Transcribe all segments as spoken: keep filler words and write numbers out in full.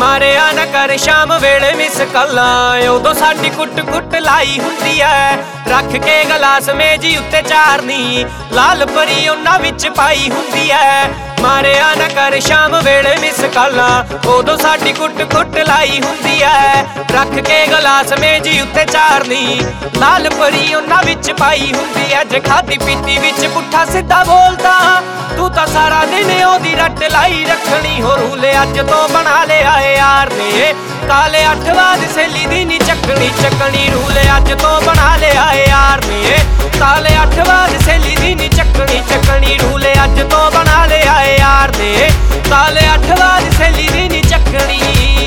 ਮਾਰਿਆ ਨਾ ਕਰ ਸ਼ਾਮ ਵੇਲੇ ਮਿਸ ਕਾਲਾਂ, ਉਦੋਂ ਸਾਡੀ ਕੁੱਟ ਕੁੱਟ ਲਾਈ ਹੁੰਦੀ ਐ। ਰੱਖ ਕੇ ਗਲਾਸ ਮੇਜੀ ਉੱਤੇ ਚਾਰਨੀ, ਲਾਲ ਪਰੀ ਉਹਨਾਂ ਵਿੱਚ ਪਾਈ ਹੁੰਦੀ ਐ। ਮਾਰਿਆ ਨਾ ਕਰ ਸ਼ਾਮ ਵੇਲੇ ਮਿਸ ਕਾਲਾਂ, ਉਦੋਂ ਸਾਡੀ ਕੁੱਟ ਕੁੱਟ ਲਾਈ ਹੁੰਦੀ ਐ। ਰੱਖ ਕੇ ਗਲਾਸ ਮੇਜੀ ਉੱਤੇ ਚਾਰਨੀ, ਲਾਲ ਪਰੀ ਉਹਨਾਂ ਵਿੱਚ ਪਾਈ ਹੁੰਦੀ ਐ। ਜੇ ਖਾਦੀ ਪੀਤੀ ਵਿੱਚ ਪੁੱਠਾ ਸਿੱਧਾ ਬੋਲਦਾ, ਤੂੰ ਤਾਂ ਸਾਰਾ ਦਿਨ ਉਹਦੀ ਰੱਟ ਲਾਈ ਰੱਖਣੀ। ਹੋ ਰੂਲੇ ਅੱਜ ਤੋਂ ਬਣਾ ਲਿਆ ਏ ਯਾਰ ਨੇ, ਕਾਲੇ ਅੱਠ ਬਾਦ ਸਹੇਲੀ ਦੀ ਨੀ ਚੱਕਣੀ ਚੱਕਣੀ। ਰੂਲੇ ਅੱਜ ਤੋਂ ਬਣਾ ਲਿਆ ਏ ਯਾਰ ਨੇ, ਕਾਲੇ ਅੱਠ ਬਾਦ ਸਹੇਲੀ ਦੀ ਨੀ ਚੱਕਣੀ ਚੱਕਣੀ। ਰੂਲੇ ਅੱਜ ਤੋਂ ਬਣਾ ਲਿਆ ਏ ਯਾਰ ਨੇ, ਕਾਲੇ ਅੱਠ ਬਾਦ ਸਹੇਲੀ ਦੀ ਨੀ ਚੱਕਣੀ।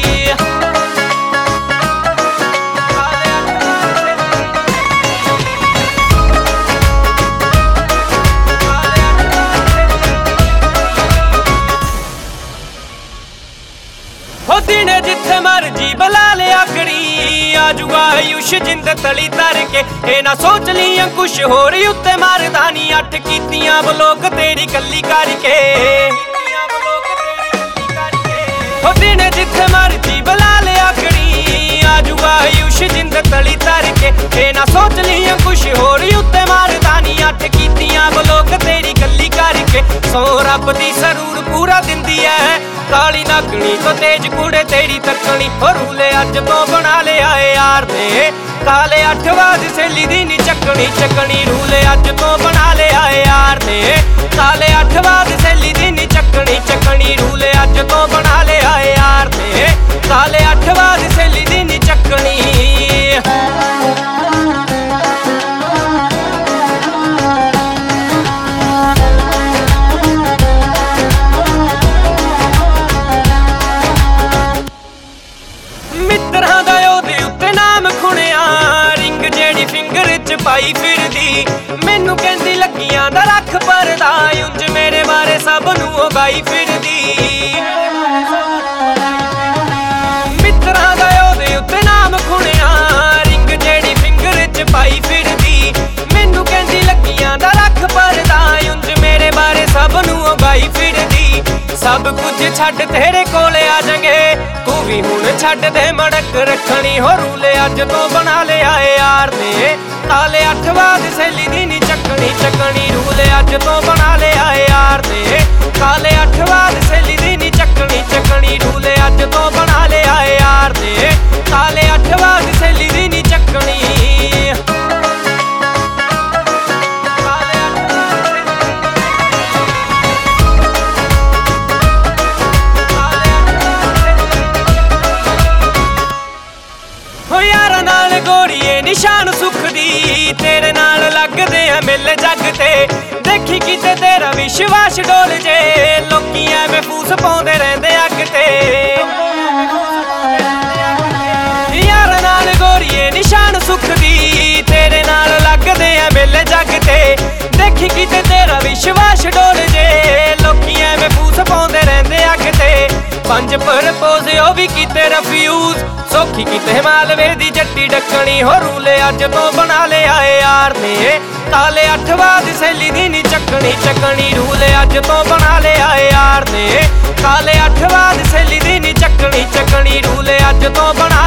ਹੋ ਦਿਨੇ ਜਿੱਥੇ ਮਰਜੀ ਬੁਲਾ ਲਿਆ ਕਰੀ, ਆਜੂਗਾ ਆਯੁਸ਼ ਜਿੰਦ ਤਲੀ ਤਰ ਕੇ। ਇਹ ਨਾ ਸੋਚ ਲਈ ਕੁਛ ਹੋਰ ਉੱਤੇ ਮਰਦਾ ਨੀ, ਅੱਠ ਕੀਤੀਆਂ ਬਲੋਕ ਤੇਰੀ ਕੱਲੀ ਕਰਕੇ। ਹੋ ਦਿਨੇ ਜਿੱਥੇ ਮਰਜੀ ਬੁਲਾ ਲਿਆ ਕਰੀ, ਆਜੂਗਾ ਆਯੁਸ਼ ਜਿੰਦ ਤਲੀ ਤਰ ਕੇ। ਇਹ ਨਾ ਸੋਚ ਲਈ ਕੁਛ ਹੋਰ ਉੱਤੇ ਮਰਦਾ ਨੀ, ਅੱਠ ਕੀਤੀਆਂ ਬਲੋਕ ਤੇਰੀ ਕੱਲੀ ਕਰਕੇ। ਸੋ ਰੱਬ ਦੀ ਸਰੂਰ ਪੂਰਾ ਦਿੰਦੀ ਐ, ਕਾਲੀ ਨਾਗਣੀ ਤੋਂ ਤੇਜ ਕੁੜੇ ਤੇਰੀ ਤੱਕਣੀ। ਹੋ ਰੂਲੇ ਅੱਜ ਤੋਂ ਬਣਾ ਲਿਆ ਏ ਯਾਰ ਨੇ, ਕਾਲੇ ਅੱਠ ਬਾਦ ਸਹੇਲੀ ਦੀ ਨੀ ਚੱਕਣੀ ਚੱਕਣੀ। ਰੂਲੇ ਅੱਜ ਤੋਂ ਬਣਾ ਲਿਆ ਏ ਯਾਰ ਨੇ, ਕਾਲੇ ਅੱਠ ਬਾਦ ਸਹੇਲੀ ਦੀ ਨੀ ਚੱਕਣੀ ਚੱਕਣੀ। ਰੂਲੇ ਅੱਜ ਤੋਂ ਬਣਾ ਲਿਆ ਏ ਯਾਰ ਨੇ, ਕਾਲੇ ਅੱਠ ਬਾਦ ਸਹੇਲੀ ਦੀ ਨੀ ਚੱਕਣੀ। ਮਿੱਤਰਾਂ ਦਾ ਉਹਦੇ ਉੱਤੇ ਨਾਮ ਖੁਣਿਆ, ਰਿੰਗ ਜਿਹੜੀ ਫਿੰਗਰ ਚ ਪਾਈ ਫਿਰਦੀ। ਮੈਨੂੰ ਕਹਿੰਦੀ ਲੱਗੀਆਂ ਦਾ ਰੱਖ ਪਰਦਾ, ਉਂਝ ਮੇਰੇ ਬਾਰੇ ਸਭ ਨੂੰ ਉਹ ਗਾਈ ਫਿਰਦੀ। ਮਿੱਤਰਾਂ ਦਾ ਉਹਦੇ ਉੱਤੇ ਨਾਮ ਖੁਣਿਆ, ਰਿੰਗ ਜਿਹੜੀ ਫਿੰਗਰ ਚ ਪਾਈ ਫਿਰਦੀ। ਮੈਨੂੰ ਕਹਿੰਦੀ ਲੱਗੀਆਂ ਦਾ ਰੱਖ ਪਰਦਾ, ਉਂਝ ਮੇਰੇ ਬਾਰੇ ਸਭ ਨੂੰ ਉਹ ਗਾਈ ਫਿਰਦੀ। ਸਭ ਕੁਝ ਛੱਡ ਤੇਰੇ ਕੋਲੇ ਆ ਜਾਂਗੇ, ਤੂੰ ਵੀ ਹੁਣ ਛੱਡ ਦੇ ਮੜਕ ਰੱਖਣੀ। ਹੋ ਰੂਲੇ ਅੱਜ ਤੋਂ ਬਣਾ ਲਿਆ ਏ ਯਾਰ ਨੇ, ਕਾਲੇ ਅੱਠ ਬਾਦ ਸਹੇਲੀ ਦੀ ਨੀ ਚੱਕਣੀ ਚੱਕਣੀ। ਰੂਲੇ ਅੱਜ ਤੋਂ ਬਣਾ ਲਿਆ ਏ ਯਾਰ ਨੇ, ਕਾਲੇ ਅੱਠ ਬਾਦ ਸਹੇਲੀ ਦੀ ਨੀ ਚੱਕਣੀ ਚੱਕਣੀ। ਰੂਲੇ ਅੱਜ ਤੋਂ ਬਣਾ ਲਿਆ ਏ ਯਾਰ ਨੇ, ਕਾਲੇ ਅੱਠ ਬਾਦ ਸਹੇਲੀ ਦੀ ਨੀ ਚੱਕਣੀ। ਹੋ ਯਾਰਾਂ ਨਾਲ ਗੋਰੀਏ ਨਿਸ਼ਾਨ ਸੁੱਖ ਦੀ, ਤੇਰੇ ਨਾਲ ਲੱਗਦੇ ਆ ਮਿਲ ਜੱਗ ਤੇ। ਦੇਖੀ ਕਿਤੇ ਤੇਰਾ ਵਿਸ਼ਵਾਸ ਡੋਲ ਜੇ, ਲੋਕੀ ਐਵੇਂ ਫੂਸ ਪਾਉਂਦੇ ਰਹਿੰਦੇ ਅੱਗ ਤੇ। ਯਾਰਾਂ ਨਾਲ ਗੋਰੀਏ ਨਿਸ਼ਾਨ ਸੁੱਖ ਦੀ, ਤੇਰੇ ਨਾਲ ਲੱਗਦੇ ਆ ਮਿਲ ਜੱਗ ਤੇ। ਦੇਖੀ ਕਿਤੇ ਤੇਰਾ ਵਿਸ਼ਵਾਸ ਡੋਲ ਜੇ, ਲੋਕੀ ਐਵੇਂ ਫੂਸ ਪਾਉਂਦੇ ਰਹਿੰਦੇ ਅੱਗ ਤੇ। ਪੰਜ ਪ੍ਰਪੋਜ਼ ਉਹ ਵੀ ਕੀਤੇ ਰਫਿਊਜ਼, ਸੌਖੀ ਕਿਤੇ ਮਾਲਵੇ ਦੀ ਜੱਟੀ ਡੱਕਣੀ। ਹੋ ਰੂਲੇ ਅੱਜ ਤੋਂ ਬਣਾ ਲਿਆ ਏ ਯਾਰ ਨੇ, ਕਾਲੇ ਅੱਠ ਬਾਦ ਸਹੇਲੀ ਦੀ ਨੀ ਚੱਕਣੀ ਚੱਕਣੀ। ਰੂਲੇ ਅੱਜ ਤੋਂ ਬਣਾ ਲਿਆ ਏ ਯਾਰ ਨੇ, ਕਾਲੇ ਅੱਠ ਬਾਦ ਸਹੇਲੀ ਦੀ ਨੀ ਚੱਕਣੀ ਚੱਕਣੀ। ਰੂਲੇ ਅੱਜ ਤੋਂ ਬਣਾ